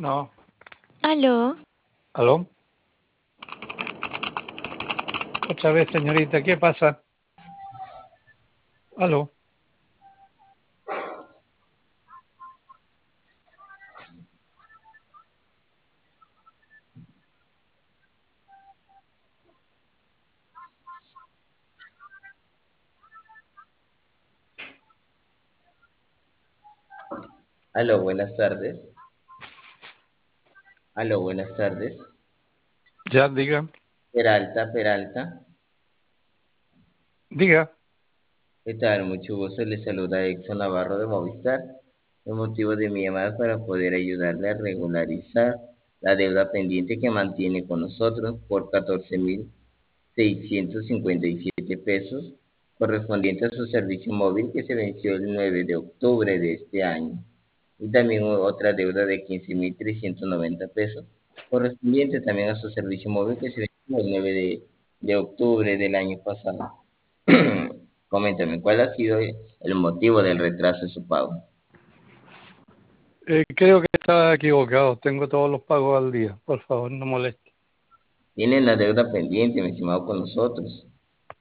No. Aló, ¿Aló? Otra vez, señorita, ¿qué pasa? ¿Aló? Aló, buenas tardes. Aló, buenas tardes. Ya, diga. Peralta, Peralta. Diga. ¿Qué tal? Mucho gusto. Le saluda Exxon Navarro de Movistar. El motivo de mi llamada es para poder ayudarle a regularizar la deuda pendiente que mantiene con nosotros por 14.657 pesos, correspondiente a su servicio móvil que se venció el 9 de octubre de este año. Y también otra deuda de 15.390 pesos, correspondiente también a su servicio móvil que se venció el 9 de octubre del año pasado. Coméntame, ¿cuál ha sido el motivo del retraso de su pago? Creo que está equivocado. Tengo todos los pagos al día. Por favor, no moleste. Tienen la deuda pendiente, mi estimado, con nosotros.